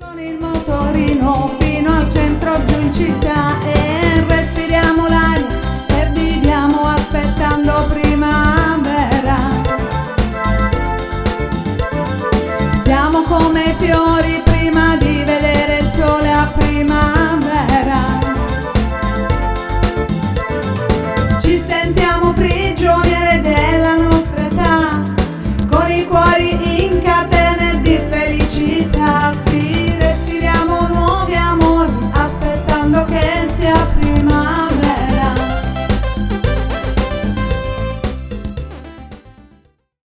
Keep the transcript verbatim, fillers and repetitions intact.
Con il motorino fino al centro giù in città e respiriamo l'aria e viviamo aspettando primavera. Siamo come i fiori